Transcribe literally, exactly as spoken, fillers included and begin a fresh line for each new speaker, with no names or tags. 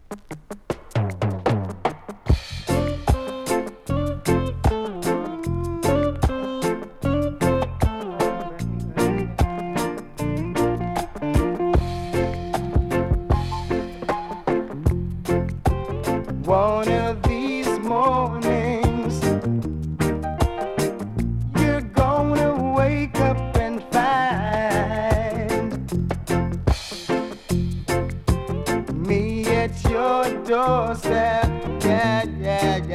One of these mornings, you're gonna wake up and find me at your doorstep. Yeah, yeah,